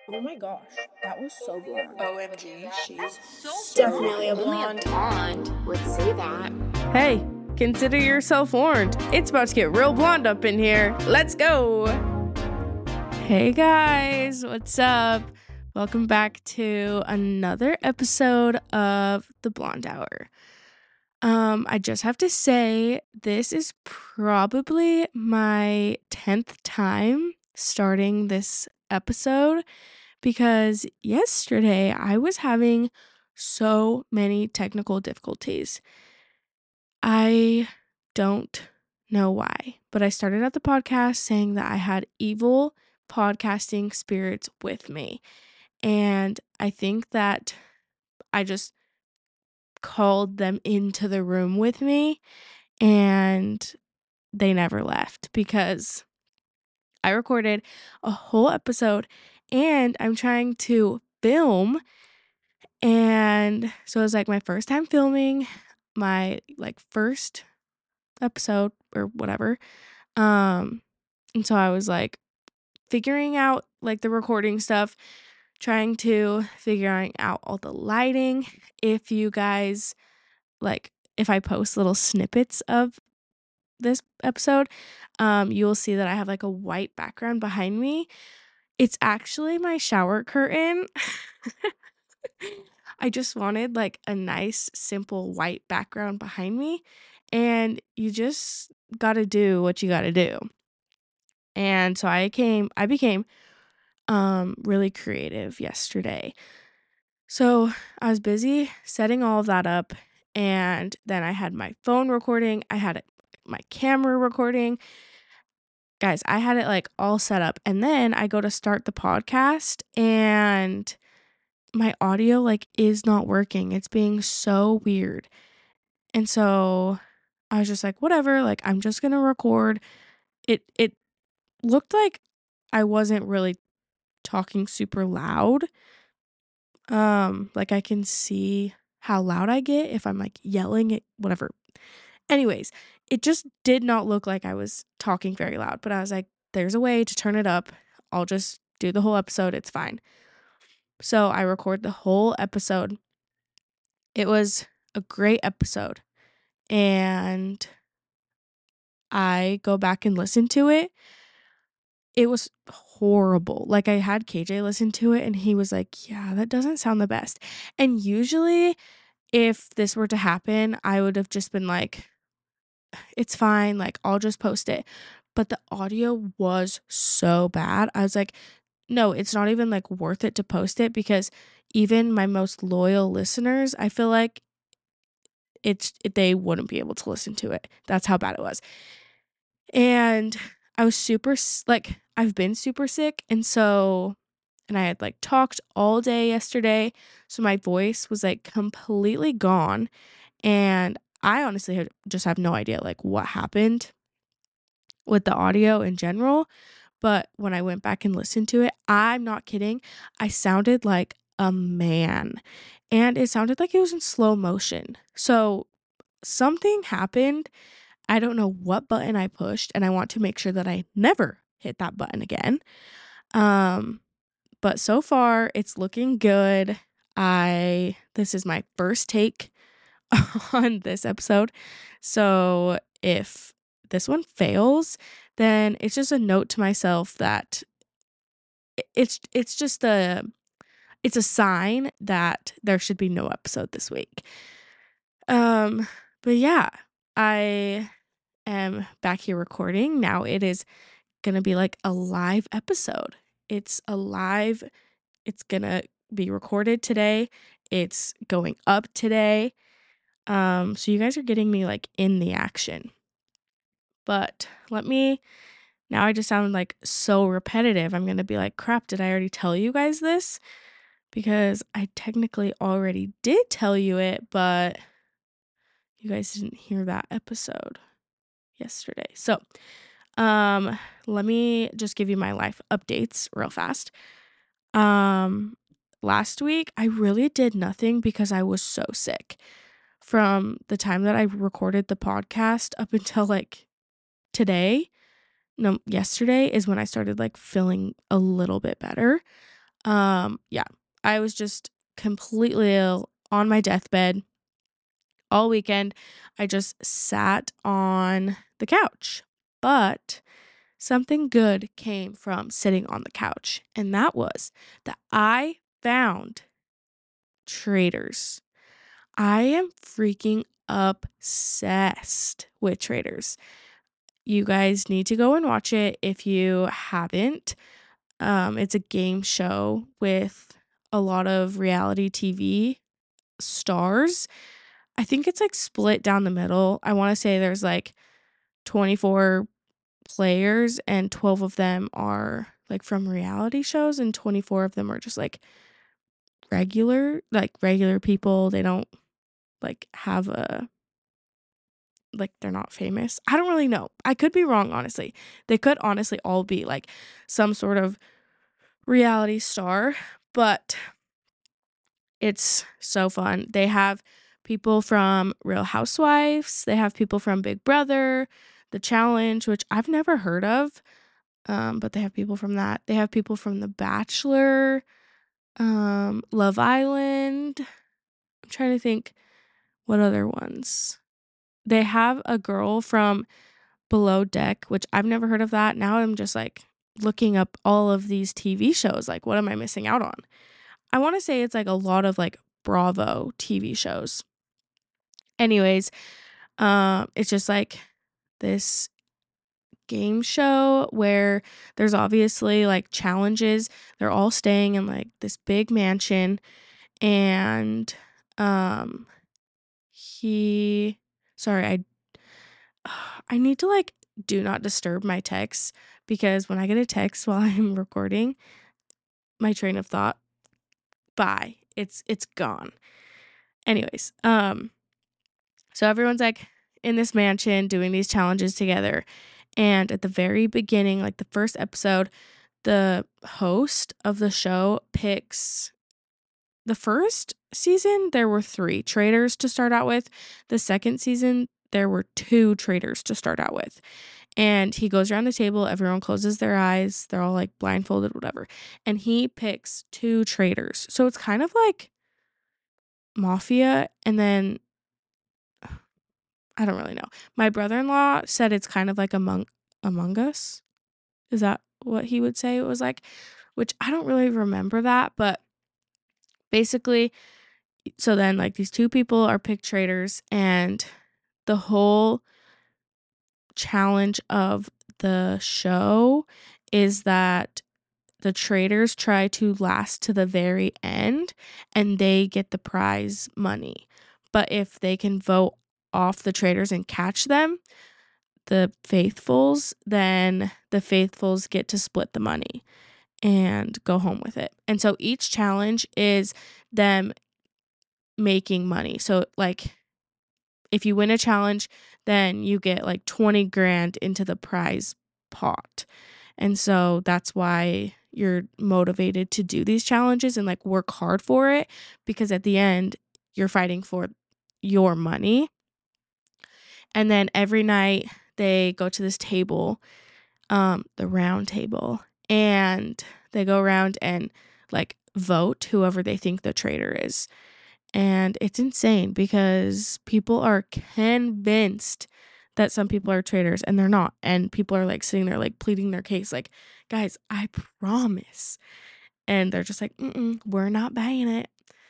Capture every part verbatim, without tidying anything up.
Oh my gosh, that was so blonde. O M G, she's So definitely a Only blonde. a blonde would say that. Hey, consider yourself warned. It's about to get real blonde up in here. Let's go. Hey guys, what's up? Welcome back to another episode of The Blonde Hour. Um, I just have to say, this is probably my tenth time starting this episode because yesterday I was having so many technical difficulties. I don't know why, but I started out the podcast saying that I had evil podcasting spirits with me. And I think that I just called them into the room with me and they never left because I recorded a whole episode and I'm trying to film. And so it was like my first time filming, my like first episode or whatever. Um, and so I was like figuring out like the recording stuff, trying to figuring out all the lighting. If you guys like, if I post little snippets of this episode, um, you will see that I have like a white background behind me. It's actually my shower curtain. I just wanted like a nice, simple white background behind me. And you just gotta do what you gotta do. And so I came, I became um really creative yesterday. So I was busy setting all of that up. And then I had my phone recording. I had my camera recording. Guys, I had it like all set up. And then I go to start the podcast and my audio like is not working. It's being so weird. And so I was just like, whatever, like I'm just going to record. It it looked like I wasn't really talking super loud. Um like I can see how loud I get if I'm like yelling at whatever. Anyways, it just did not look like I was talking very loud, but I was like, there's a way to turn it up. I'll just do the whole episode. It's fine. So I record the whole episode. It was a great episode. And I go back and listen to it. It was horrible. Like I had K J listen to it and he was like, yeah, that doesn't sound the best. And usually if this were to happen, I would have just been like, it's fine. Like I'll just post it. But the audio was so bad. I was like, no, it's not even like worth it to post it because even my most loyal listeners, I feel like it's they wouldn't be able to listen to it. That's how bad it was. And I was super like I've been super sick and so and I had like talked all day yesterday, so my voice was like completely gone and I honestly have, just have no idea like what happened with the audio in general, but when I went back and listened to it, I'm not kidding, I sounded like a man and it sounded like it was in slow motion. So something happened. I don't know what button I pushed and I want to make sure that I never hit that button again. Um, but so far it's looking good. I, this is my first take on this episode. So if this one fails, then it's just a note to myself that it's, it's just a, it's a sign that there should be no episode this week. Um, but yeah, I am back here recording. Now it is going to be like a live episode. It's a live, it's going to be recorded today. It's going up today. Um, so you guys are getting me like in the action. But let me, now I just sound like so repetitive. I'm going to be like, crap, did I already tell you guys this? Because I technically already did tell you it, but you guys didn't hear that episode yesterday. So, um, let me just give you my life updates real fast. Um, last week I really did nothing because I was so sick. From the time that I recorded the podcast up until like today, no, yesterday is when I started like feeling a little bit better. Um, yeah, I was just completely ill on my deathbed all weekend. I just sat on the couch. But something good came from sitting on the couch, and that was that I found Traitors. I am freaking obsessed with Traitors. You guys need to go and watch it if you haven't. Um, it's a game show with a lot of reality T V stars. I think it's like split down the middle. I want to say there's like twenty-four players and twelve of them are like from reality shows and twenty-four of them are just like regular, like regular people. They don't like have a like they're not famous. I don't really know. I could be wrong, honestly. They could honestly all be like some sort of reality star, but it's so fun. They have people from Real Housewives, they have people from Big Brother, The Challenge, which I've never heard of. Um, but they have people from that. They have people from The Bachelor, um, Love Island. I'm trying to think what other ones. They have a girl from Below Deck, which I've never heard of that. Now I'm just like looking up all of these T V shows. Like, what am I missing out on? I want to say it's like a lot of like Bravo T V shows. Anyways, um, it's just like this game show where there's obviously like challenges. They're all staying in like this big mansion and um he sorry, I I need to like do not disturb my texts because when I get a text while I'm recording, my train of thought, bye. It's it's gone. Anyways, um so everyone's like in this mansion doing these challenges together. And at the very beginning, like the first episode, the host of the show picks the first season, there were three traitors to start out with. The second season, there were two traitors to start out with. And he goes around the table, everyone closes their eyes, they're all like blindfolded, whatever. And he picks two traitors. So it's kind of like Mafia, and then I don't really know. My brother-in-law said it's kind of like Among Among Us. Is that what he would say it was like? Which I don't really remember that, but basically, so then like these two people are picked traitors, and the whole challenge of the show is that the traitors try to last to the very end and they get the prize money. But if they can vote off the traitors and catch them, the faithfuls, then the faithfuls get to split the money and go home with it. And so each challenge is them making money. So like if you win a challenge, then you get like twenty grand into the prize pot. And so that's why you're motivated to do these challenges and like work hard for it, because at the end you're fighting for your money. And then every night they go to this table, um, the round table, and they go around and like vote whoever they think the traitor is. And it's insane because people are convinced that some people are traitors and they're not. And people are like sitting there like pleading their case, like, guys, I promise. And they're just like, mm-mm, we're not buying it.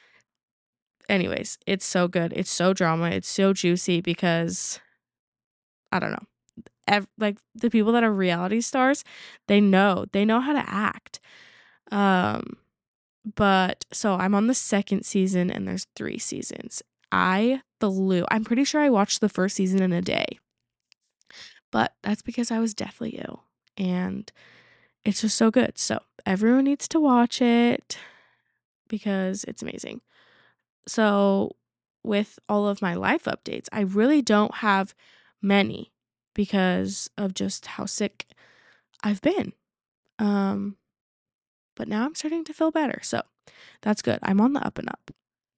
Anyways, it's so good. It's so drama. It's so juicy because I don't know. Ev- like the people that are reality stars, they know they know how to act. Um, but so I'm on the second season and there's three seasons. I flew. I'm pretty sure I watched the first season in a day, but that's because I was deathly ill and it's just so good. So everyone needs to watch it because it's amazing. So with all of my life updates, I really don't have many because of just how sick I've been. Um, but now I'm starting to feel better. So that's good. I'm on the up and up.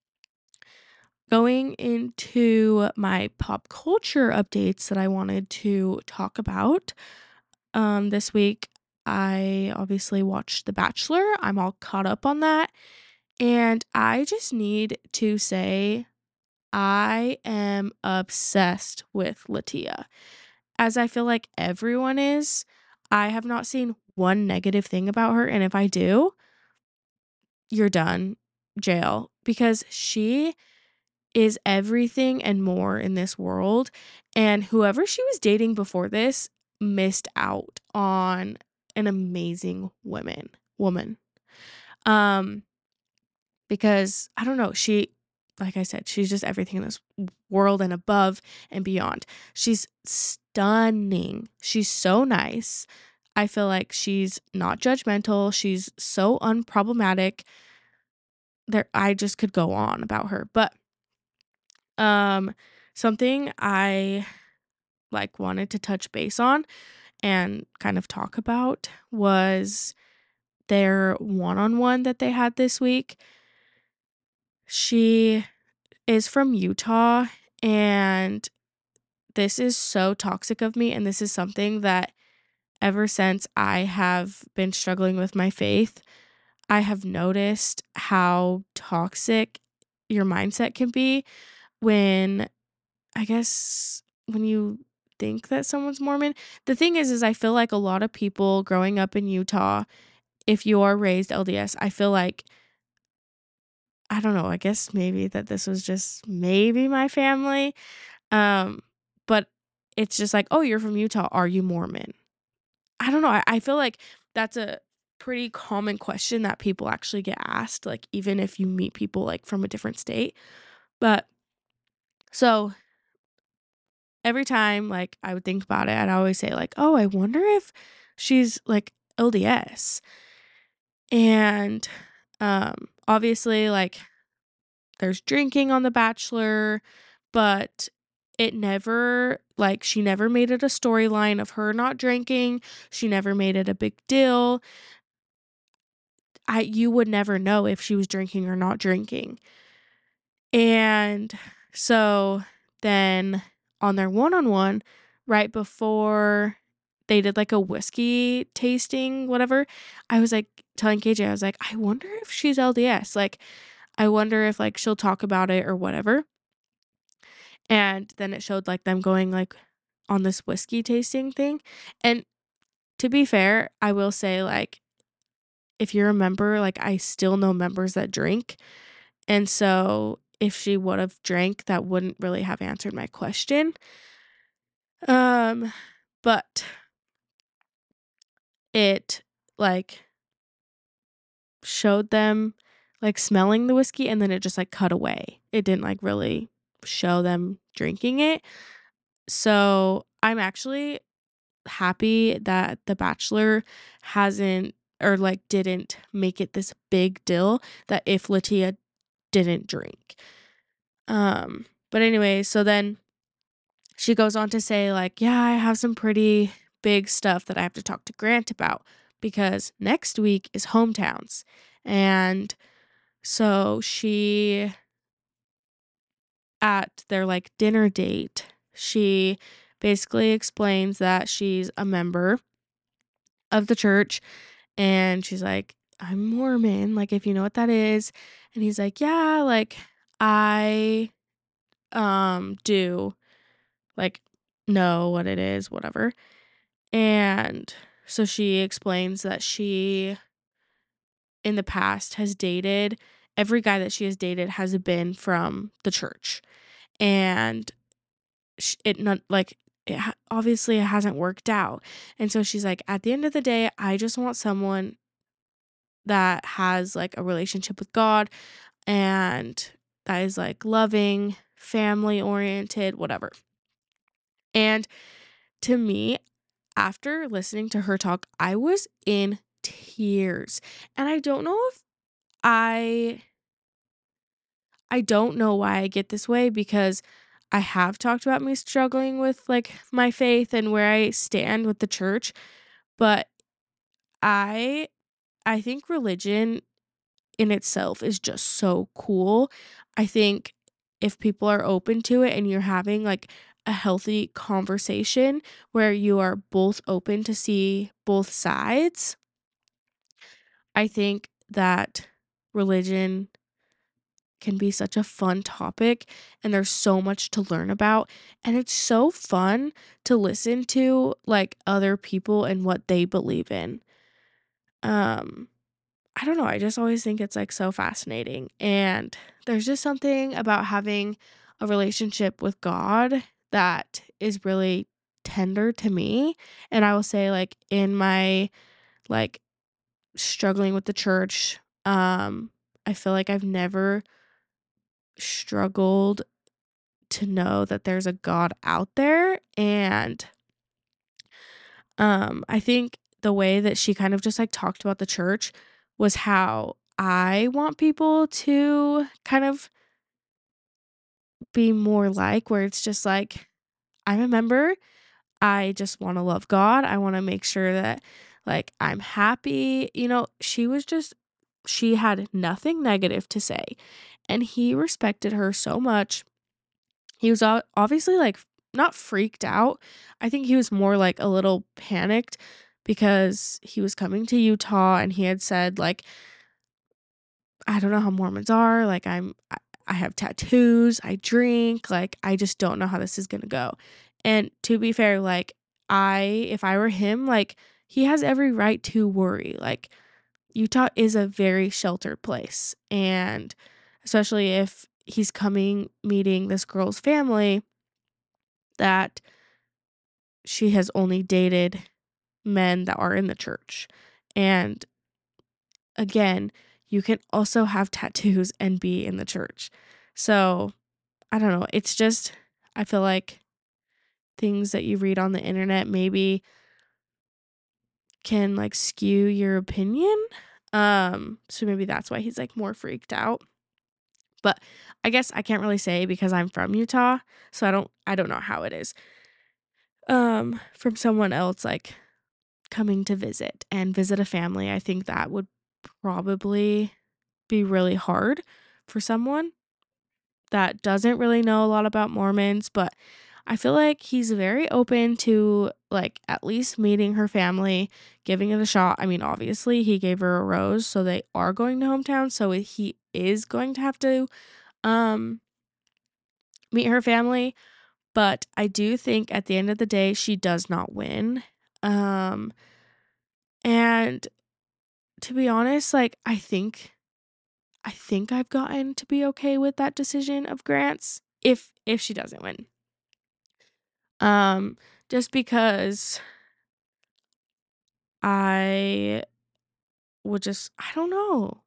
Going into my pop culture updates that I wanted to talk about um, this week, I obviously watched The Bachelor. I'm all caught up on that. And I just need to say I am obsessed with Latia. As I feel like everyone is, I have not seen one negative thing about her, and if I do, you're done. Jail. Because she is everything and more in this world, and whoever she was dating before this missed out on an amazing woman woman. Um, because I don't know, she like I said, she's just everything in this world and above and beyond. She's stunning. She's so nice. I feel like she's not judgmental. She's so unproblematic. There I just could go on about her. But um something I like wanted to touch base on and kind of talk about was their one-on-one that they had this week. She is from Utah, and this is so toxic of me, and this is something that ever since I have been struggling with my faith, I have noticed how toxic your mindset can be when I guess when you think that someone's Mormon. The thing is is I feel like a lot of people growing up in Utah, if you are raised L D S, I feel like I don't know, I guess maybe that this was just maybe my family. Um, but it's just like, "Oh, you're from Utah. Are you Mormon?" I don't know. I, I feel like that's a pretty common question that people actually get asked, like even if you meet people like from a different state. But so every time like I would think about it, I'd always say like, "Oh, I wonder if she's like L D S." And um obviously like there's drinking on The Bachelor, but it never like she never made it a storyline of her not drinking. She never made it a big deal. I you would never know if she was drinking or not drinking. And so then on their one-on-one, right before they did like a whiskey tasting, whatever, I was like telling K J, I was like, I wonder if she's L D S. Like, I wonder if like she'll talk about it or whatever. And then it showed like them going like on this whiskey tasting thing. And to be fair, I will say like if you're a member, like I still know members that drink. And so if she would have drank, that wouldn't really have answered my question. Um, but it like showed them like smelling the whiskey and then it just like cut away. It didn't like really show them drinking it. So I'm actually happy that The Bachelor hasn't or like didn't make it this big deal that if Latia didn't drink. Um, but anyway, so then she goes on to say like, "Yeah, I have some pretty big stuff that I have to talk to Grant about because next week is hometowns." And so she at their like dinner date, she basically explains that she's a member of the church and she's like, "I'm Mormon, like if you know what that is." And he's like, "Yeah, like I um do like know what it is, whatever." And so she explains that she in the past has dated every guy that she has dated has been from the church. And sh- it not like it ha- obviously it hasn't worked out. And so she's like, at the end of the day, I just want someone that has like a relationship with God and that is like loving, family oriented, whatever. And to me, after listening to her talk, I was in tears. And I don't know if I I don't know why I get this way because I have talked about me struggling with like my faith and where I stand with the church, but I I think religion in itself is just so cool. I think if people are open to it and you're having like a healthy conversation where you are both open to see both sides. I think that religion can be such a fun topic and there's so much to learn about, and it's so fun to listen to like other people and what they believe in. Um I don't know, I just always think it's like so fascinating, and there's just something about having a relationship with God that is really tender to me. And I will say like in my like struggling with the church, um I feel like I've never struggled to know that there's a God out there. And um I think the way that she kind of just like talked about the church was how I want people to kind of be more like, where it's just like, I'm a member, I just want to love God, I want to make sure that like I'm happy. You know, she was just she had nothing negative to say, and he respected her so much. He was o obviously, like, not freaked out. I think he was more, like, a little panicked because he was coming to Utah and he had said, like, "I don't know how Mormons are, like, I'm I I have tattoos, I drink, like, I just don't know how this is gonna go." And to be fair, like, I if I were him, like, he has every right to worry. Like, Utah is a very sheltered place, and especially if he's coming meeting this girl's family that she has only dated men that are in the church. And again, you can also have tattoos and be in the church. So, I don't know. It's just, I feel like things that you read on the internet maybe can like skew your opinion. Um, so maybe that's why he's like more freaked out. But I guess I can't really say because I'm from Utah, so I don't I don't know how it is. Um, from someone else like coming to visit and visit a family, I think that would probably be really hard for someone that doesn't really know a lot about Mormons. But I feel like he's very open to, like, at least meeting her family, giving it a shot. I mean, obviously, he gave her a rose, so they are going to hometown, so he is going to have to, um, meet her family, but I do think at the end of the day, she does not win. Um, and to be honest, like, I think I think I've gotten to be okay with that decision of Grant's if if she doesn't win. Um, just because I would just I don't know.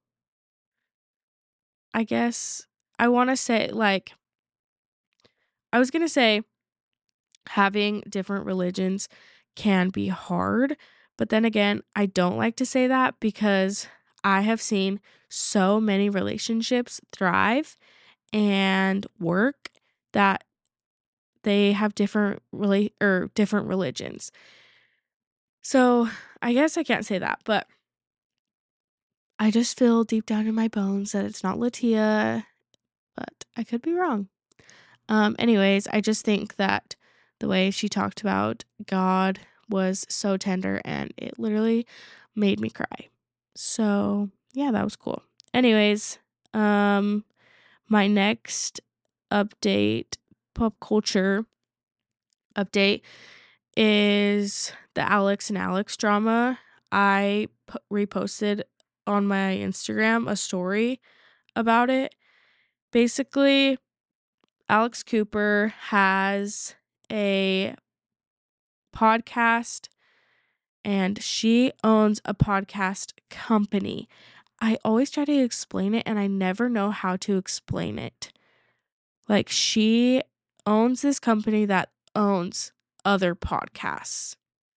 I guess I wanna say, like I was gonna say having different religions can be hard, but then again, I don't like to say that because I have seen so many relationships thrive and work that they have different rela or different religions. So, I guess I can't say that, but I just feel deep down in my bones that it's not Latia, but I could be wrong. Um, anyways, I just think that the way she talked about God was so tender and it literally made me cry. So, yeah, that was cool. Anyways, um, my next update, pop culture update, is the Alex and Alex drama. I p- reposted on my Instagram a story about it. Basically, Alex Cooper has a podcast and she owns a podcast company. I always try to explain it and I never know how to explain it. Like, she owns this company that owns other podcasts.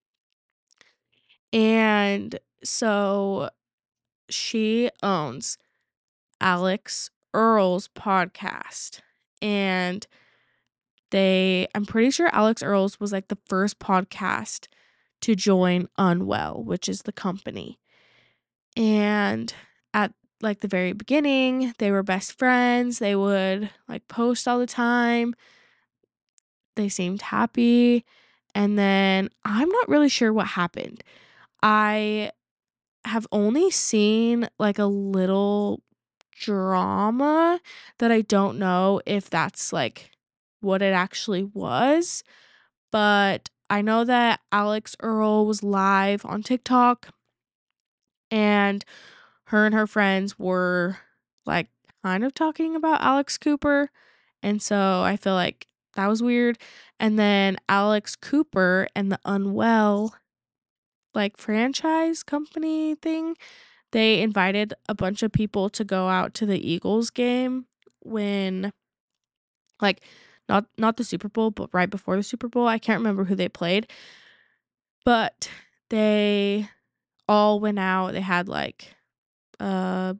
And so she owns Alex Earl's podcast. And they, I'm pretty sure Alex Earl's was like the first podcast to join Unwell, which is the company. And at like the very beginning, they were best friends. They would like post all the time. they seemed happy, and then I'm not really sure what happened. I have only seen, like, a little drama that I don't know if that's, like, what it actually was, but I know that Alex Earl was live on TikTok, and her and her friends were, like, kind of talking about Alex Cooper, and so I feel like that was weird, and then Alex Cooper and the Unwell, like, franchise company thing, they invited a bunch of people to go out to the Eagles game when like, not not the Super Bowl, but right before the Super Bowl. I can't remember who they played, but they all went out. They had, like, a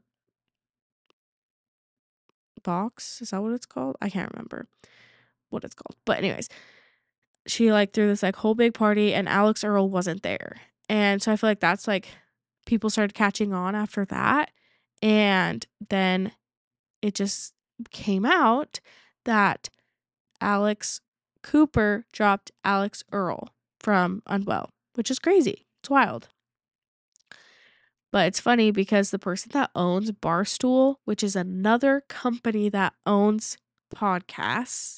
box? Is that what it's called? I can't remember what it's called. But anyways, she, like, threw this, like, whole big party, and Alex Earl wasn't there. And so I feel like that's, like people started catching on after that, and then it just came out that Alex Cooper dropped Alex Earl from Unwell, which is crazy. It's wild. But it's funny because the person that owns Barstool, which is another company that owns podcasts,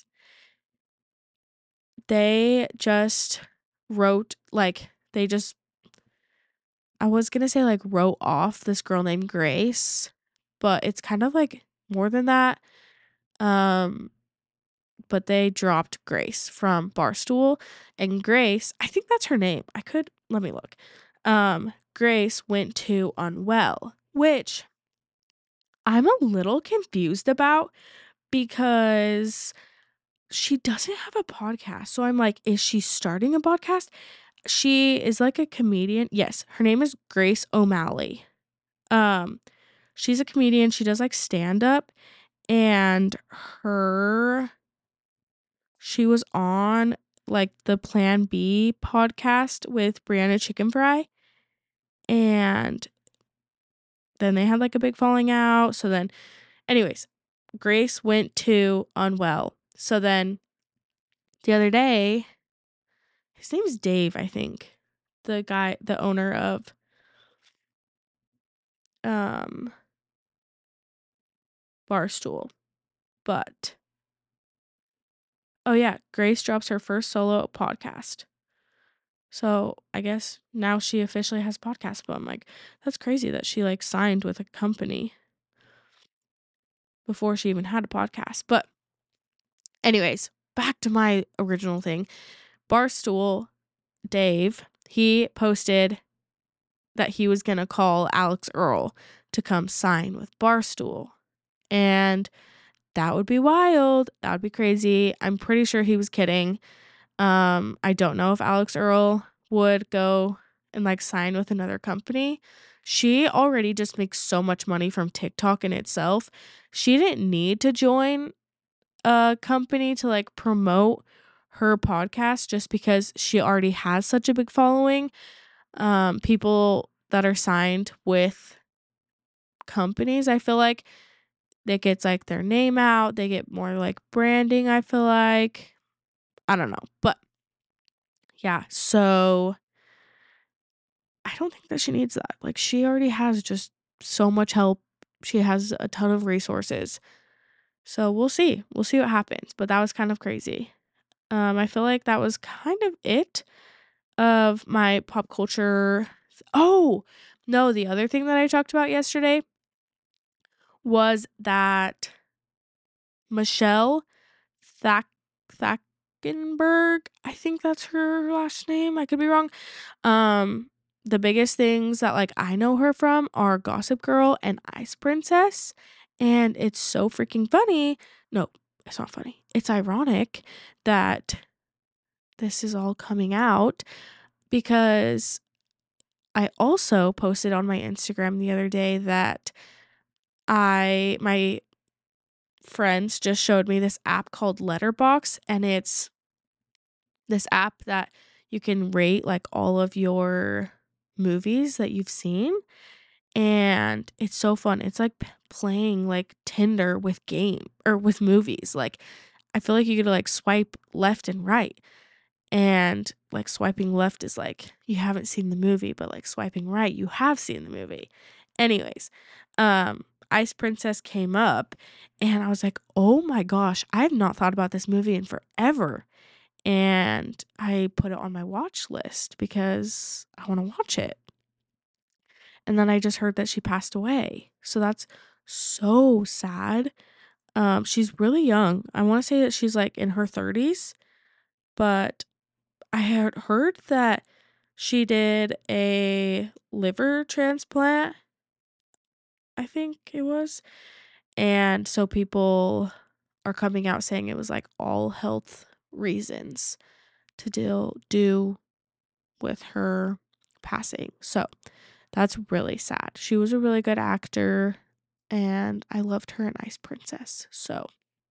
they just wrote, like, they just, I was going to say, like, wrote off this girl named Grace, but it's kind of like more than that. Um, but they dropped Grace from Barstool, and Grace, I think that's her name. I could, let me look. Um, Grace went to Unwell, which I'm a little confused about because she doesn't have a podcast. So I'm like, is she starting a podcast? She is like a comedian. Yes, her name is Grace O'Malley. Um, she's a comedian. She does like stand up, and her she was on like the Plan B podcast with Brianna Chicken Fry, and then they had like a big falling out. So then, anyways, Grace went to Unwell. So then the other day, his name's Dave, I think. The guy, the owner of um Barstool. But oh yeah, Grace drops her first solo podcast. So I guess now she officially has a podcast, but I'm like, that's crazy that she like signed with a company before she even had a podcast. But anyways, back to my original thing. Barstool Dave, he posted that he was going to call Alex Earl to come sign with Barstool. And that would be wild. That would be crazy. I'm pretty sure he was kidding. Um, I don't know if Alex Earl would go and like sign with another company. She already just makes so much money from TikTok in itself. She didn't need to join a company to like promote her podcast just because she already has such a big following. Um, people that are signed with companies, I feel like they gets like their name out, they get more like branding, I feel like. I don't know. But yeah, so I don't think that she needs that. Like she already has just so much help. She has a ton of resources. So we'll see. We'll see what happens. But that was kind of crazy. Um, I feel like that was kind of it of my pop culture. Oh, no, the other thing that I talked about yesterday was that Michelle Thack Thackenberg, I think that's her last name. I could be wrong. Um, the biggest things that like I know her from are Gossip Girl and Ice Princess, and it's so freaking funny. No, it's not funny. It's ironic that this is all coming out because I also posted on my Instagram the other day that I my friends just showed me this app called Letterbox, and it's this app that you can rate like all of your movies that you've seen, and it's so fun. It's like p- playing like Tinder with game or with movies. Like I feel like you gotta like swipe left and right. And like swiping left is like you haven't seen the movie, but like swiping right, you have seen the movie. Anyways, um, Ice Princess came up and I was like, oh my gosh, I have not thought about this movie in forever. And I put it on my watch list because I want to watch it. And then I just heard that she passed away. So that's so sad. Um, she's really young. I want to say that she's like in her thirties, but I had heard that she did a liver transplant, I think it was. And so people are coming out saying it was like all health reasons to deal do with her passing. So that's really sad. She was a really good actor and I loved her in Ice Princess. So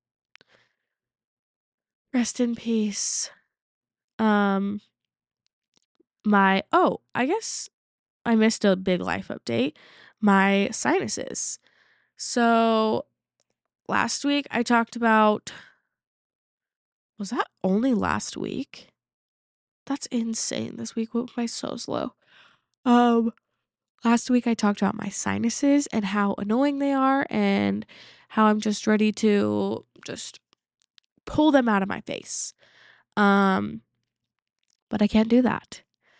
rest in peace. Um my oh, I guess I missed a big life update. My sinuses. So last week I talked about, was that only last week? That's insane. This week went by so slow. Um last week I talked about my sinuses and how annoying they are and how I'm just ready to just pull them out of my face. Um but I can't do that.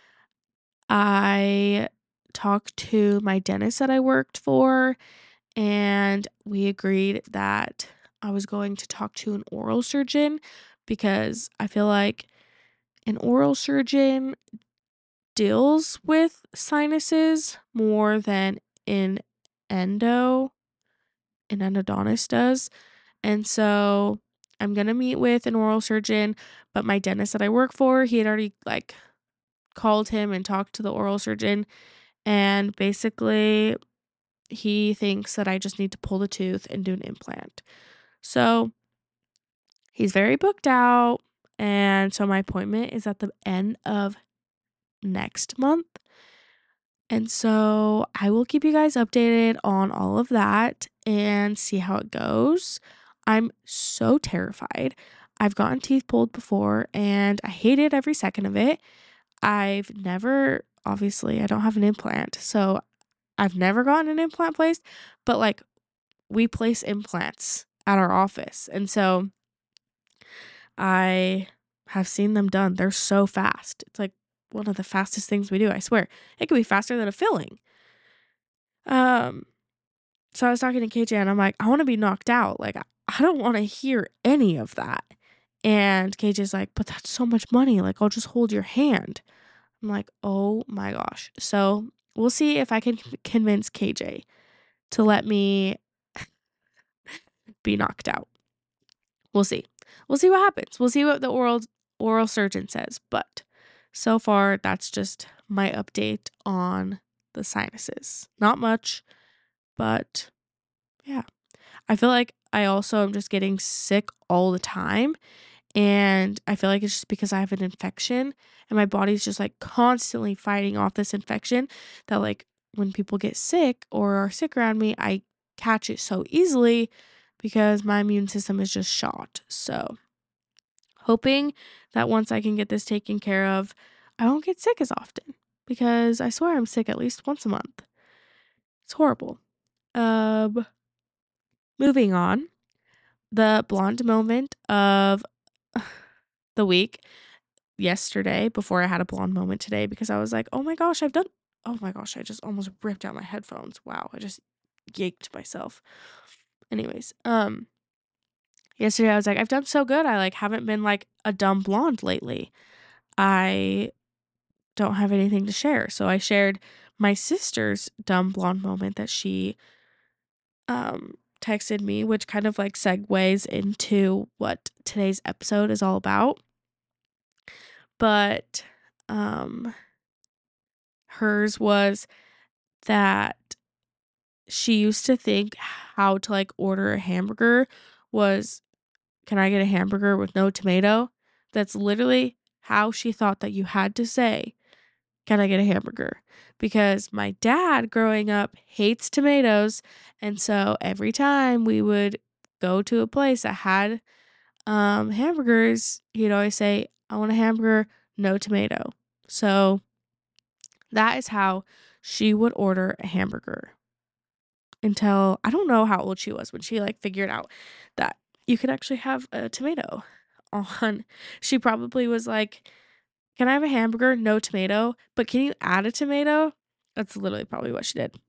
I talked to my dentist that I worked for and we agreed that I was going to talk to an oral surgeon because I feel like an oral surgeon deals with sinuses more than an endo, an endodontist does. And so I'm going to meet with an oral surgeon, but my dentist that I work for, he had already like called him and talked to the oral surgeon and basically he thinks that I just need to pull the tooth and do an implant. So he's very booked out. And so my appointment is at the end of next month. And so I will keep you guys updated on all of that and see how it goes. I'm so terrified. I've gotten teeth pulled before and I hated every second of it. I've never, obviously, I don't have an implant. So I've never gotten an implant placed, but like we place implants at our office. And so I have seen them done. They're so fast. It's like one of the fastest things we do. I swear it could be faster than a filling. Um, so I was talking to K J and I'm like, I want to be knocked out. Like, I, I don't want to hear any of that. And K J's like, but that's so much money. Like, I'll just hold your hand. I'm like, oh my gosh. So we'll see if I can convince K J to let me be knocked out. We'll see. We'll see what happens. We'll see what the oral oral surgeon says. But so far, that's just my update on the sinuses. Not much, but yeah. I feel like I also am just getting sick all the time. And I feel like it's just because I have an infection and my body's just like constantly fighting off this infection that like when people get sick or are sick around me, I catch it so easily because my immune system is just shot. So hoping that once I can get this taken care of, I won't get sick as often because I swear I'm sick at least once a month. It's horrible. Um, moving on, the blonde moment of the week yesterday before I had a blonde moment today because I was like, oh my gosh, I've done, oh my gosh, I just almost ripped out my headphones. Wow, I just yaked myself. Anyways, um, yesterday I was like, I've done so good. I like haven't been like a dumb blonde lately. I don't have anything to share. So I shared my sister's dumb blonde moment that she um texted me, which kind of like segues into what today's episode is all about. But um hers was that she used to think how to like order a hamburger was, can I get a hamburger with no tomato? That's literally how she thought that you had to say, can I get a hamburger? Because my dad growing up hates tomatoes. And so every time we would go to a place that had Um, hamburgers, he'd always say, "I want a hamburger, no tomato." So that is how she would order a hamburger until I don't know how old she was when she, like, figured out that you could actually have a tomato on. She probably was like, "Can I have a hamburger? No tomato, but can you add a tomato?" That's literally probably what she did.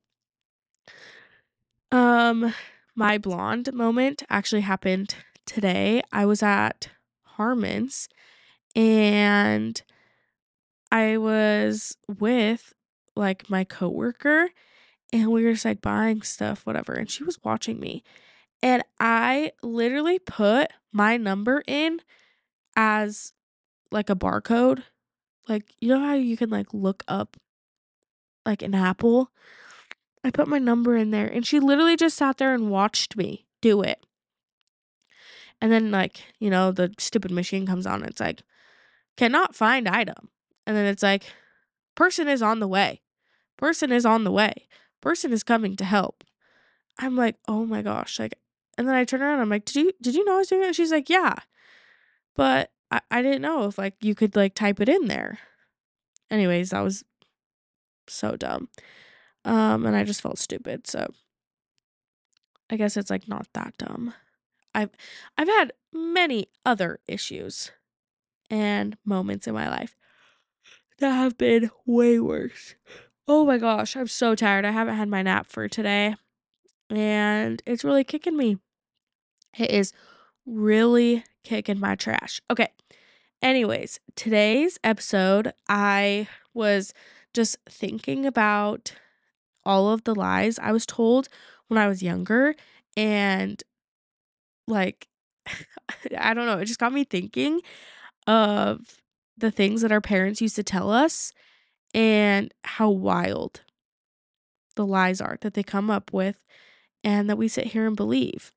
Um, my blonde moment actually happened today. I was at Harmon's and I was with, like, my coworker, and we were just, like, buying stuff, whatever, and she was watching me, and I literally put my number in as, like, a barcode. Like, you know how you can, like, look up, like, an apple? I put my number in there, and she literally just sat there and watched me do it. And then, like, you know, the stupid machine comes on, and it's like, "Cannot find item." And then it's like, "Person is on the way. Person is on the way. Person is coming to help." I'm like, "Oh my gosh," like, and then I turn around, I'm like, "Did you did you know I was doing that?" She's like, "Yeah, but I I didn't know if, like, you could, like, type it in there." Anyways, that was so dumb. Um, and I just felt stupid, so I guess it's, like, not that dumb. I've I've had many other issues and moments in my life that have been way worse. Oh my gosh, I'm so tired. I haven't had my nap for today, and it's really kicking me. It is really kicking my trash. Okay. Anyways, today's episode, I was just thinking about all of the lies I was told when I was younger, and like, I don't know, it just got me thinking of the things that our parents used to tell us and how wild the lies are that they come up with and that we sit here and believe.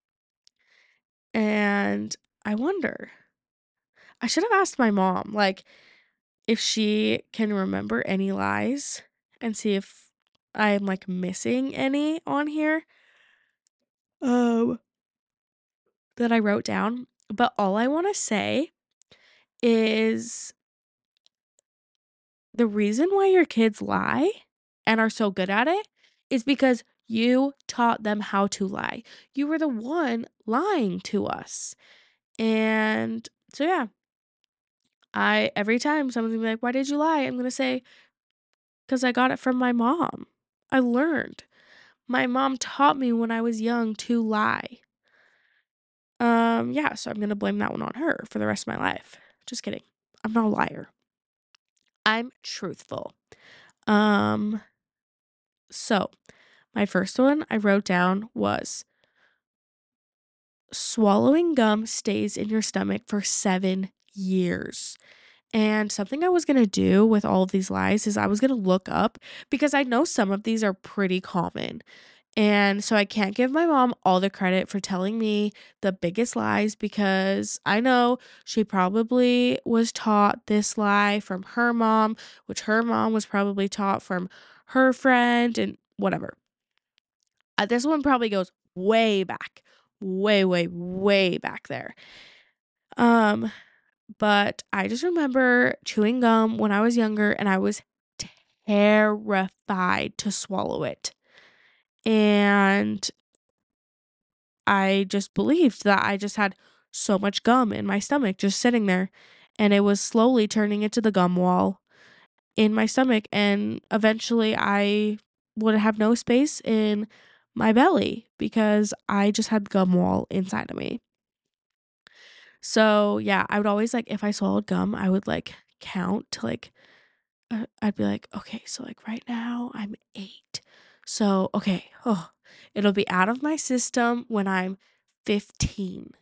And I wonder, I should have asked my mom, like, if she can remember any lies and see if I'm, like, missing any on here, um, that I wrote down. But all I wanna say is the reason why your kids lie and are so good at it is because you taught them how to lie. You were the one lying to us. And so, yeah, I every time someone's gonna be like, "Why did you lie?" I'm gonna say, "'Cause I got it from my mom. I learned. My mom taught me when I was young to lie." Um, yeah, so I'm gonna blame that one on her for the rest of my life. Just kidding. I'm not a liar. I'm truthful. Um, so my first one I wrote down was swallowing gum stays in your stomach for seven years. And something I was gonna do with all of these lies is I was gonna look up because I know some of these are pretty common. And so I can't give my mom all the credit for telling me the biggest lies because I know she probably was taught this lie from her mom, which her mom was probably taught from her friend and whatever. Uh, this one probably goes way back, way, way, way back there. Um, but I just remember chewing gum when I was younger and I was terrified to swallow it. And I just believed that I just had so much gum in my stomach just sitting there, and it was slowly turning into the gum wall in my stomach, and eventually I would have no space in my belly because I just had gum wall inside of me. So, yeah, I would always, like, if I swallowed gum, I would, like, count to, like, uh, I'd be like, "Okay, so, like, right now I'm eight. So, okay, oh, it'll be out of my system when I'm fifteen."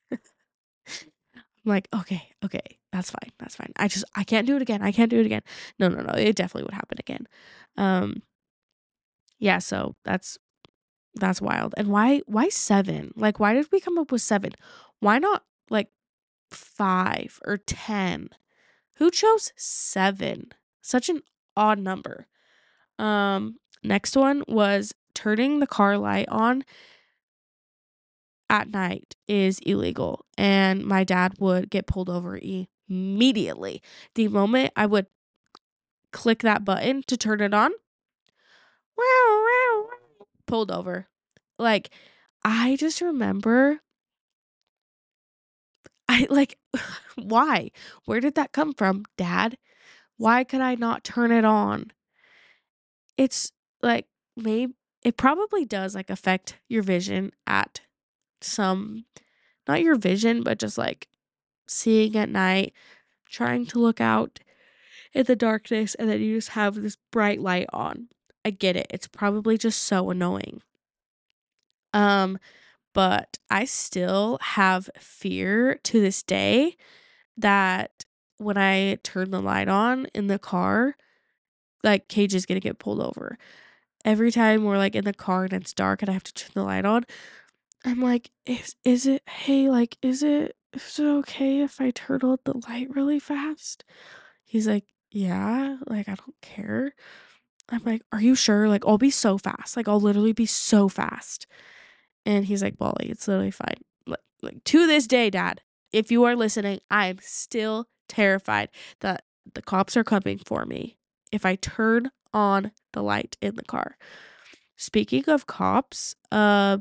I'm like, "Okay, okay, that's fine, that's fine. I just I can't do it again, I can't do it again." No, no, no, it definitely would happen again. Um, yeah, so that's that's wild. And why why seven? Like, why did we come up with seven? Why not, like, five or ten? Who chose seven? Such an odd number. Um, next one was turning the car light on at night is illegal, and my dad would get pulled over immediately. The moment I would click that button to turn it on, pulled over. Like, I just remember I like why? Where did that come from, Dad? Why could I not turn it on? It's like maybe it probably does like affect your vision at some, not your vision, but just like seeing at night, trying to look out in the darkness, and then you just have this bright light on. I get it. It's probably just so annoying. Um, but I still have fear to this day that when I turn the light on in the car, like Cage is gonna get pulled over. Every time we're like in the car and it's dark and I have to turn the light on, I'm like, is is it hey, like, is it is it okay if I turn on the light really fast? He's like, yeah, like I don't care. I'm like, are you sure? Like, I'll be so fast. Like, I'll literally be so fast. And he's like, Wally, it's literally fine. Like, like to this day, Dad, if you are listening, I'm still terrified that the cops are coming for me if I turn on the light in the car. Speaking of cops, uh,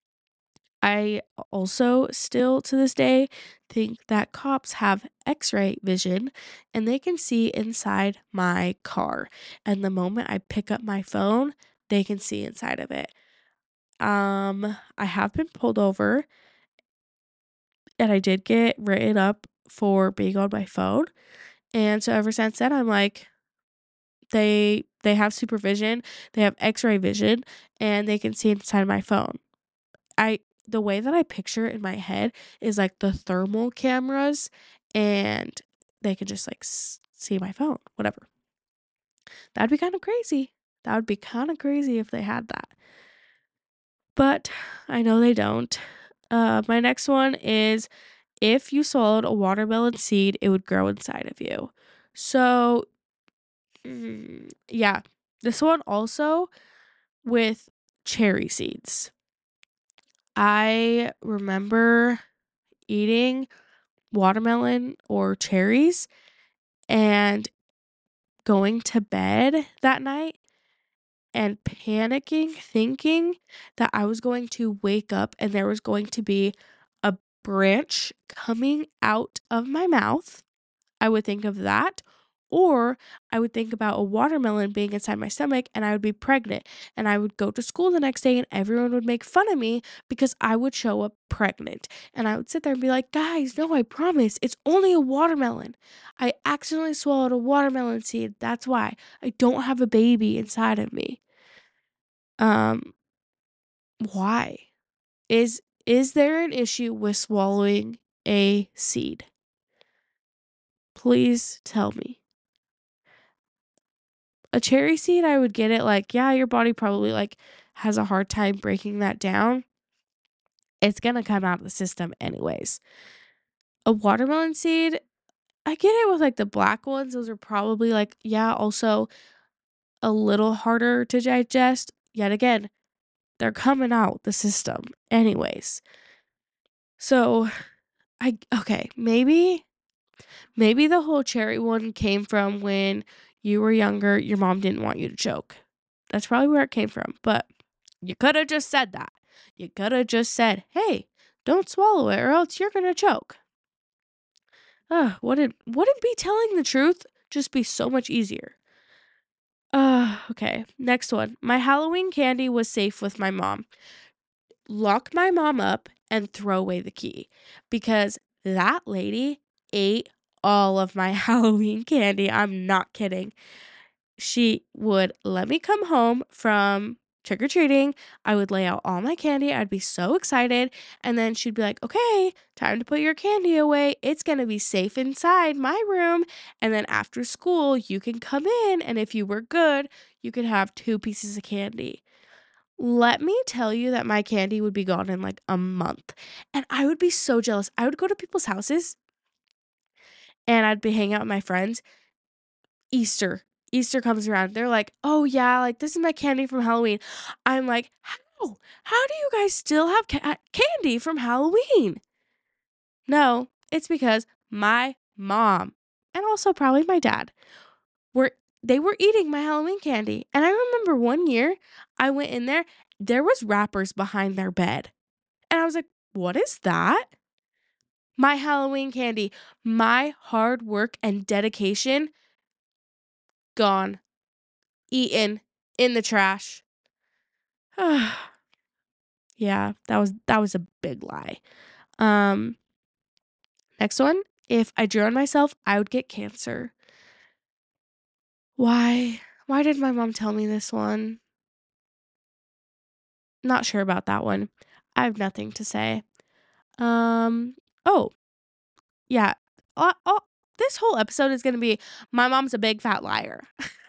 I also still to this day think that cops have x-ray vision and they can see inside my car. And the moment I pick up my phone, they can see inside of it. Um, I have been pulled over and I did get written up for being on my phone. And so ever since then, I'm like, they they have supervision, they have x-ray vision, and they can see inside my phone. I the way that I picture it in my head is like the thermal cameras, and they can just like s- see my phone, whatever. That'd be kind of crazy. That would be kind of crazy if they had that. But I know they don't. Uh, my next one is if you swallowed a watermelon seed, it would grow inside of you. So, mm, yeah, this one also with cherry seeds. I remember eating watermelon or cherries and going to bed that night and panicking, thinking that I was going to wake up and there was going to be a branch coming out of my mouth. I would think of that. Or I would think about a watermelon being inside my stomach and I would be pregnant. And I would go to school the next day and everyone would make fun of me because I would show up pregnant. And I would sit there and be like, guys, no, I promise. It's only a watermelon. I accidentally swallowed a watermelon seed. That's why I don't have a baby inside of me. Um, why? Is is there an issue with swallowing a seed? Please tell me. A cherry seed, I would get it, like, yeah, your body probably, like, has a hard time breaking that down. It's gonna come out of the system anyways. A watermelon seed, I get it with, like, the black ones. Those are probably, like, yeah, also a little harder to digest. Yet again, they're coming out the system anyways. So, I okay, maybe maybe the whole cherry one came from when you were younger, your mom didn't want you to choke. That's probably where it came from, but you could have just said that. You could have just said, "Hey, don't swallow it or else you're going to choke." Uh, wouldn't wouldn't be telling the truth just be so much easier? Uh, okay. Next one. My Halloween candy was safe with my mom. Lock my mom up and throw away the key because that lady ate all of my Halloween candy. I'm not kidding. She would let me come home from trick or treating. I would lay out all my candy. I'd be so excited. And then she'd be like, okay, time to put your candy away. It's going to be safe inside my room. And then after school, you can come in. And if you were good, you could have two pieces of candy. Let me tell you that my candy would be gone in like a month. And I would be so jealous. I would go to people's houses and I'd be hanging out with my friends. Easter. Easter comes around. They're like, oh yeah, like this is my candy from Halloween. I'm like, how "Oh, how do you guys still have ca- candy from Halloween?" No, it's because my mom and also probably my dad were they were eating my Halloween candy. And I remember one year I went in there, there was wrappers behind their bed. And I was like, "What is that?" My Halloween candy, my hard work and dedication gone, eaten, in the trash. Yeah, that was that was a big lie. Um, next one, if I drew on myself, I would get cancer. Why? Why did my mom tell me this one? Not sure about that one. I have nothing to say. Um, oh, yeah. Uh, oh, this whole episode is gonna be my mom's a big fat liar.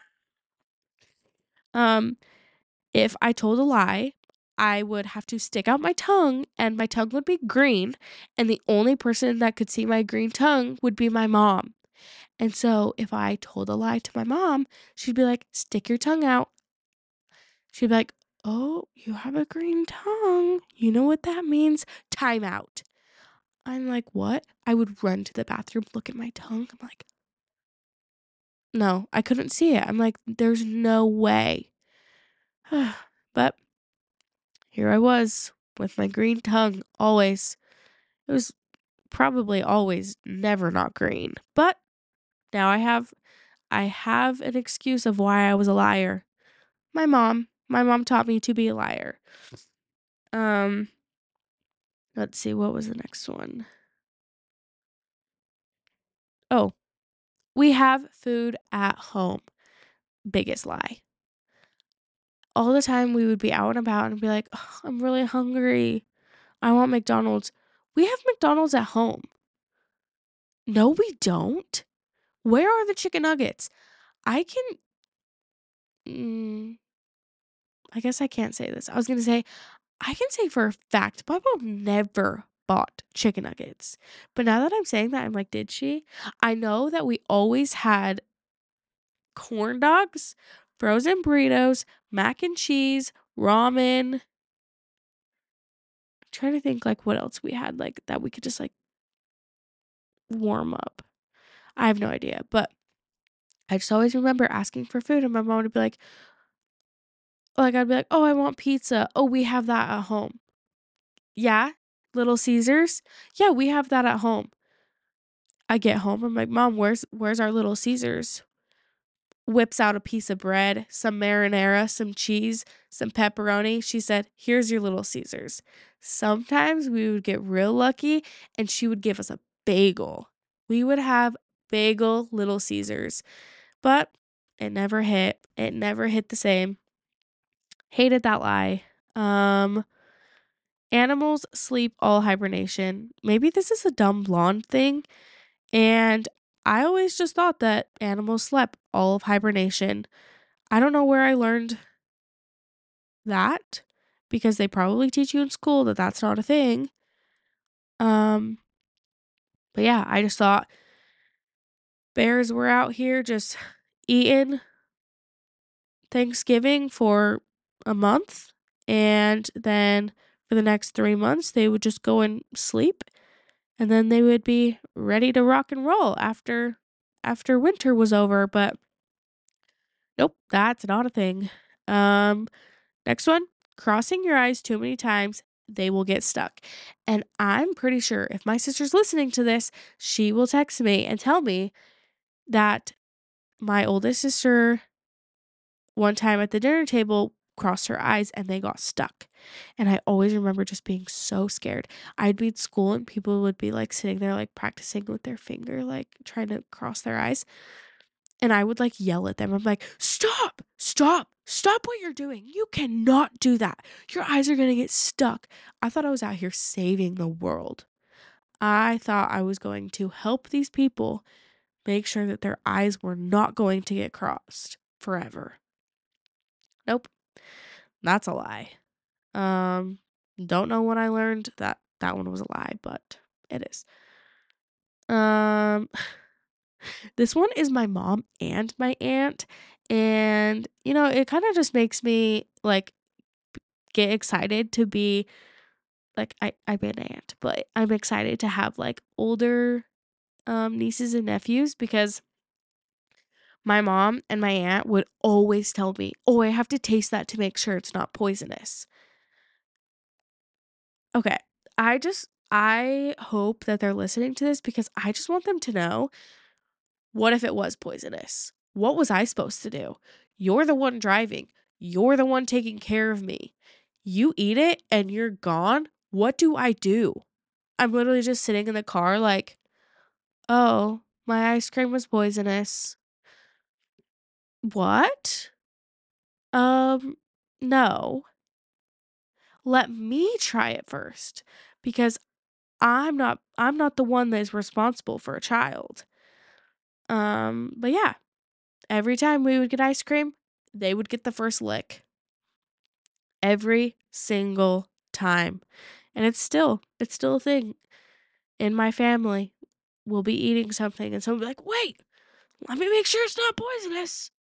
Um, if I told a lie, I would have to stick out my tongue and my tongue would be green, and the only person that could see my green tongue would be my mom. And so if I told a lie to my mom, she'd be like, "Stick your tongue out." She'd be like, "Oh, you have a green tongue. You know what that means? Time out." I'm like, "What?" I would run to the bathroom, look at my tongue. I'm like, no, I couldn't see it. I'm like, "There's no way." But here I was with my green tongue always. It was probably always never not green. But now I have I have an excuse of why I was a liar. My mom. My mom taught me to be a liar. Um, let's see, what was the next one? Oh, we have food at home. Biggest lie. All the time we would be out and about and be like, "Ugh, I'm really hungry. I want McDonald's." We have McDonald's at home. No, we don't. Where are the chicken nuggets? I can, mm, I guess I can't say this. I was going to say, I can say for a fact, my mom never bought chicken nuggets. But now that I'm saying that, I'm like, did she? I know that we always had corn dogs, frozen burritos, mac and cheese, ramen. I'm trying to think like what else we had like that we could just like warm up. I have no idea, but I just always remember asking for food and my mom would be like, like I'd be like, "Oh, I want pizza." "Oh, we have that at home." "Yeah, Little Caesars?" "Yeah, we have that at home." I get home, I'm like, "Mom, where's where's our Little Caesars?" Whips out a piece of bread, some marinara, some cheese, some pepperoni. She said, "Here's your Little Caesars." Sometimes we would get real lucky and she would give us a bagel. We would have bagel Little Caesars, but it never hit. It never hit the same. Hated that lie. Um, animals sleep all hibernation. Maybe this is a dumb blonde thing, and I always just thought that animals slept all of hibernation. I don't know where I learned that because they probably teach you in school that that's not a thing. Um, but yeah, I just thought bears were out here just eating Thanksgiving for a month, and then for the next three months they would just go and sleep, and then they would be ready to rock and roll after after winter was over. But nope, that's not a thing. Um, next one, crossing your eyes too many times, they will get stuck. And I'm pretty sure if my sister's listening to this, she will text me and tell me that my oldest sister one time at the dinner table crossed her eyes and they got stuck. And I always remember just being so scared. I'd be at school and people would be like sitting there like practicing with their finger, like trying to cross their eyes. And I would like yell at them. I'm like, "Stop, stop, stop what you're doing. You cannot do that. Your eyes are going to get stuck." I thought I was out here saving the world. I thought I was going to help these people make sure that their eyes were not going to get crossed forever. Nope, that's a lie. Um, don't know when I learned that that one was a lie, but it is. Um, this one is my mom and my aunt, and you know, it kind of just makes me like get excited to be like I I'm an aunt, but I'm excited to have, like, older, um, nieces and nephews because my mom and my aunt would always tell me, "Oh, I have to taste that to make sure it's not poisonous." Okay, I just I hope that they're listening to this because I just want them to know, what if it was poisonous? What was I supposed to do? You're the one driving. You're the one taking care of me. You eat it and you're gone. What do I do? I'm literally just sitting in the car like, "Oh, my ice cream was poisonous." "What?" Um, no. Let me try it first because I'm not I'm not the one that is responsible for a child. Um, but yeah, every time we would get ice cream, they would get the first lick. Every single time. And it's still it's still a thing in my family. We'll be eating something and someone will be like, "Wait, let me make sure it's not poisonous."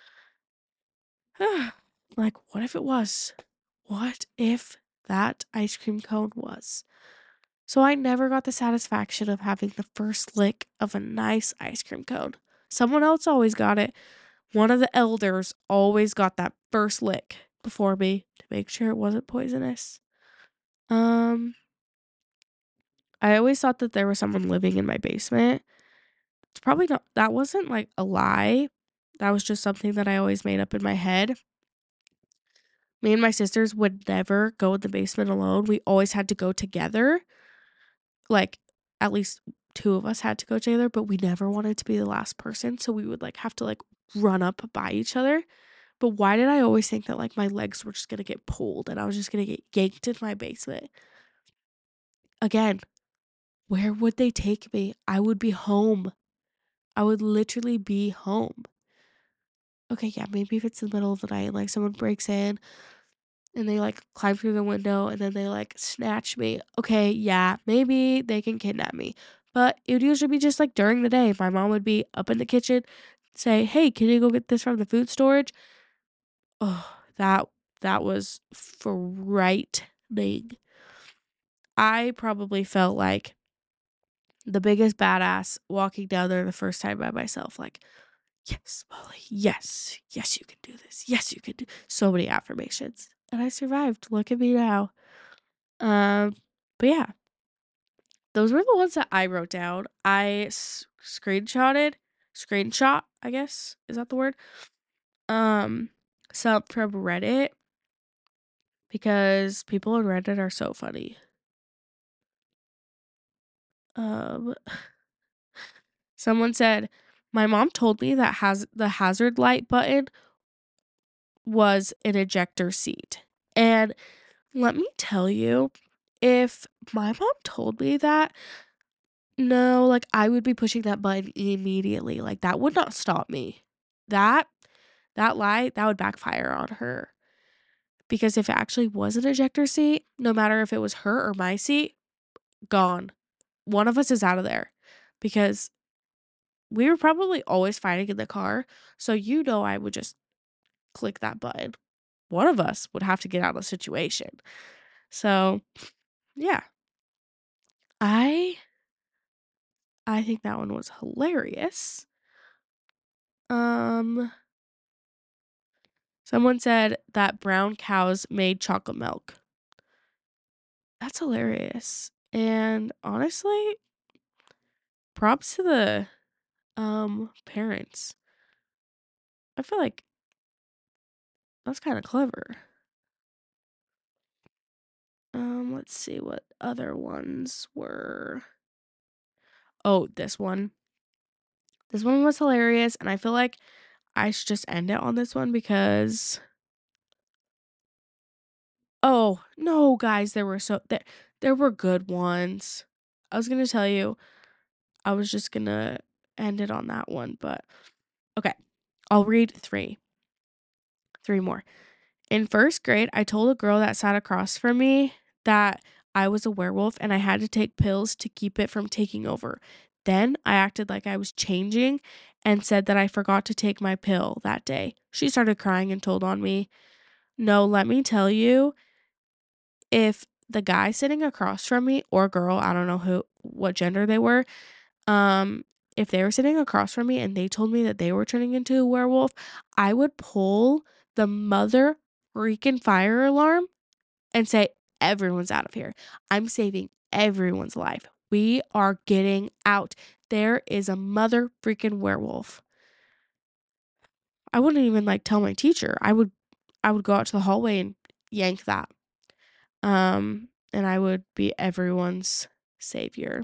Like, what if it was? What if that ice cream cone was? So I never got the satisfaction of having the first lick of a nice ice cream cone. Someone else always got it. One of the elders always got that first lick before me to make sure it wasn't poisonous. Um, I always thought that there was someone living in my basement. It's probably not, that wasn't like a lie. That was just something that I always made up in my head. Me and my sisters would never go in the basement alone. We always had to go together. Like, at least two of us had to go together, but we never wanted to be the last person, so we would, like, have to, like, run up by each other. But why did I always think that, like, my legs were just gonna get pulled and I was just gonna get yanked in my basement? Again, where would they take me? I would be home. I would literally be home. Okay, yeah, maybe if it's the middle of the night and, like, someone breaks in and they, like, climb through the window and then they, like, snatch me. Okay, yeah, maybe they can kidnap me. But it would usually be just, like, during the day. My mom would be up in the kitchen, say, "Hey, can you go get this from the food storage?" Oh, that that was frightening. I probably felt like the biggest badass walking down there the first time by myself, like, "Yes, Molly, yes, yes, you can do this. Yes, you can do" so many affirmations. And I survived. Look at me now. Um, but yeah, those were the ones that I wrote down. I s- screenshotted, screenshot, I guess, is that the word? Um, some from Reddit because people on Reddit are so funny. Um, someone said, "My mom told me that has the hazard light button was an ejector seat." And let me tell you, if my mom told me that, no, like, I would be pushing that button immediately, like, that would not stop me. That that lie, that would backfire on her, because if it actually was an ejector seat, no matter if it was her or my seat, gone. One of us is out of there, because we were probably always fighting in the car, so you know I would just click that button. One of us would have to get out of the situation. So, yeah. I I think that one was hilarious. Um, someone said that brown cows made chocolate milk. That's hilarious. And honestly, props to the um parents. I feel like that's kind of clever. Um, let's see what other ones were. Oh, this one. This one was hilarious, and I feel like I should just end it on this one because oh, no, guys, there were so there there were good ones. I was gonna tell you, I was just gonna end it on that one, but okay. I'll read three. three more. In first grade, I told a girl that sat across from me that I was a werewolf and I had to take pills to keep it from taking over. Then I acted like I was changing and said that I forgot to take my pill that day. She started crying and told on me. No, let me tell you, if the guy sitting across from me or girl, I don't know who what gender they were, um, if they were sitting across from me and they told me that they were turning into a werewolf, I would pull the mother freaking fire alarm and say, "Everyone's out of here. I'm saving everyone's life. We are getting out. There is a mother freaking werewolf." I wouldn't even like tell my teacher. I would I would go out to the hallway and yank that. Um, and I would be everyone's savior.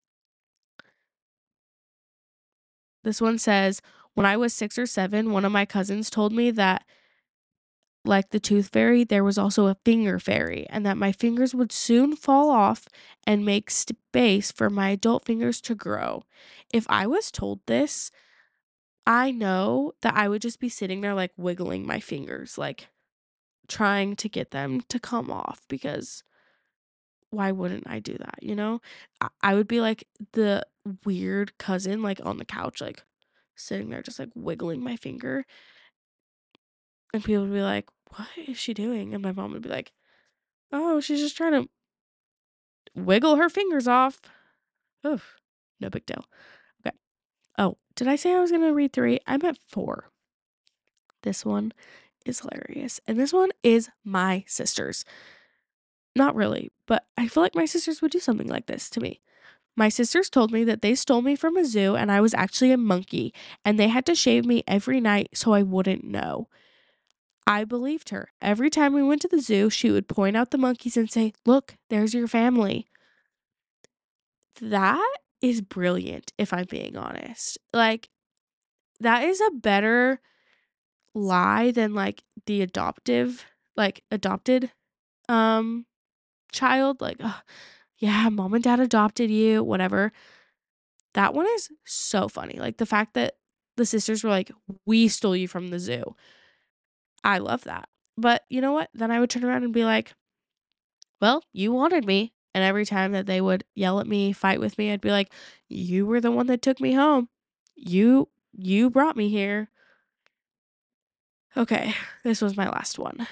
This one says, when I was six or seven, one of my cousins told me that, like the tooth fairy, there was also a finger fairy, and that my fingers would soon fall off and make space for my adult fingers to grow. If I was told this, I know that I would just be sitting there, like, wiggling my fingers, like, trying to get them to come off because why wouldn't I do that, you know? I, I would be like the weird cousin, like on the couch, like sitting there just like wiggling my finger. And people would be like, "What is she doing?" And my mom would be like, "Oh, she's just trying to wiggle her fingers off." Oof, no big deal. Okay. Oh, did I say I was going to read three? I'm at four. This one is hilarious. And this one is my sister's. Not really, but I feel like my sisters would do something like this to me. My sisters told me that they stole me from a zoo and I was actually a monkey, and they had to shave me every night so I wouldn't know. I believed her. Every time we went to the zoo, she would point out the monkeys and say, "Look, there's your family." That is brilliant, if I'm being honest. Like, that is a better lie than like the adoptive, like adopted um child. Like, "Ugh, yeah, mom and dad adopted you," whatever. That one is so funny. Like the fact that the sisters were like, "We stole you from the zoo." I love that. But you know what? Then I would turn around and be like, "Well, you wanted me." And every time that they would yell at me, fight with me, I'd be like, "You were the one that took me home. You you brought me here." Okay, this was my last one.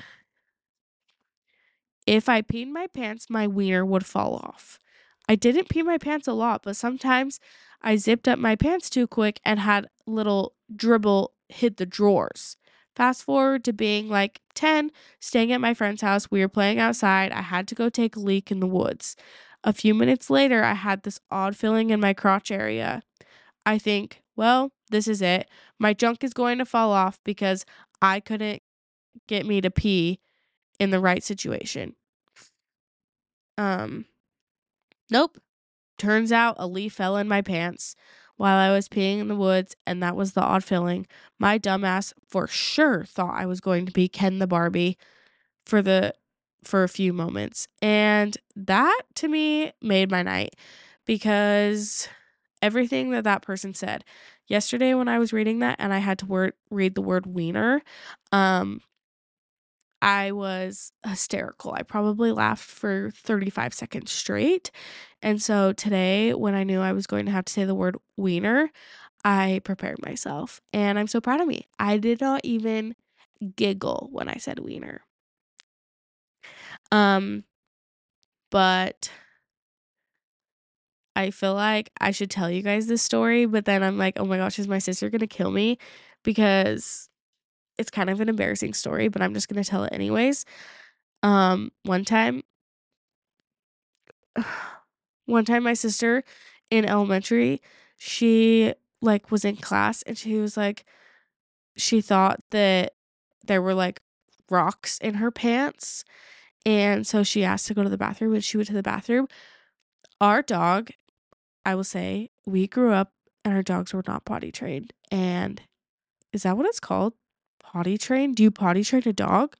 If I peed my pants, my wiener would fall off. I didn't pee my pants a lot, but sometimes I zipped up my pants too quick and had little dribble hit the drawers. Fast forward to being like ten, staying at my friend's house. We were playing outside. I had to go take a leak in the woods. A few minutes later, I had this odd feeling in my crotch area. I think, well, this is it. My junk is going to fall off because I couldn't get me to pee in the right situation. Um, nope. Turns out a leaf fell in my pants while I was peeing in the woods, and that was the odd feeling. My dumbass for sure thought I was going to be Ken the Barbie for the for a few moments. And that to me made my night because everything that that person said. Yesterday when I was reading that and I had to word, read the word wiener, um I was hysterical. I probably laughed for thirty-five seconds straight. And so today, when I knew I was going to have to say the word wiener, I prepared myself. And I'm so proud of me. I did not even giggle when I said wiener. Um, but I feel like I should tell you guys this story, but then I'm like, oh my gosh, is my sister gonna kill me? Because it's kind of an embarrassing story, but I'm just gonna tell it anyways. Um, one time one time my sister in elementary, she like was in class and she was like she thought that there were like rocks in her pants, and so she asked to go to the bathroom, and she went to the bathroom. Our dog, I will say, we grew up and our dogs were not potty trained. And is that what it's called? Potty trained? Do you potty train a dog?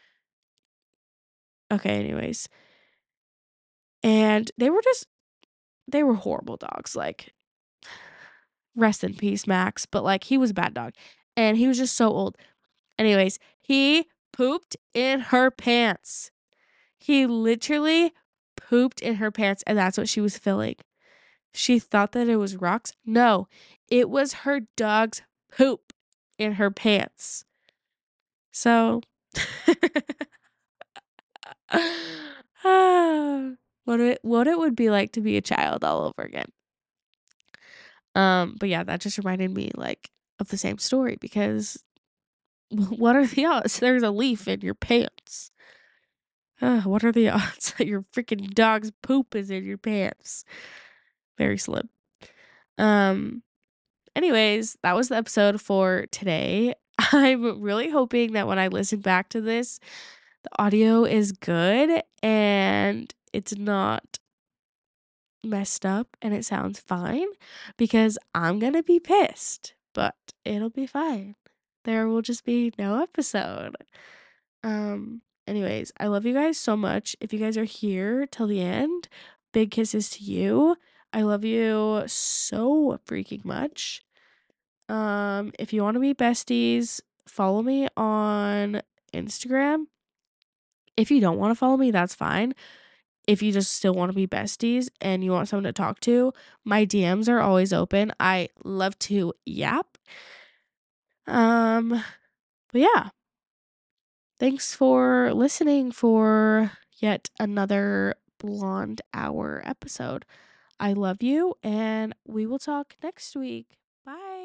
Okay, anyways. And they were just they were horrible dogs. Like, rest in peace, Max, but like he was a bad dog and he was just so old. Anyways, he pooped in her pants. He literally pooped in her pants, and that's what she was filling. She thought that it was rocks. No, it was her dog's poop in her pants. So Ah, what it what it would be like to be a child all over again. Um, but yeah, that just reminded me, like, of the same story because what are the odds? There's a leaf in your pants. Uh, what are the odds that your freaking dog's poop is in your pants? Very slim. Um, anyways, that was the episode for today. I'm really hoping that when I listen back to this, the audio is good and it's not messed up and it sounds fine because I'm gonna be pissed, but it'll be fine. There will just be no episode. Um, anyways, I love you guys so much. If you guys are here till the end, big kisses to you. I love you so freaking much. Um, if you want to be besties, follow me on Instagram. If you don't want to follow me, that's fine. If you just still want to be besties and you want someone to talk to, my D Ms are always open. I love to yap. Um, but yeah, thanks for listening for yet another Blonde Hour episode. I love you, and we will talk next week. Bye.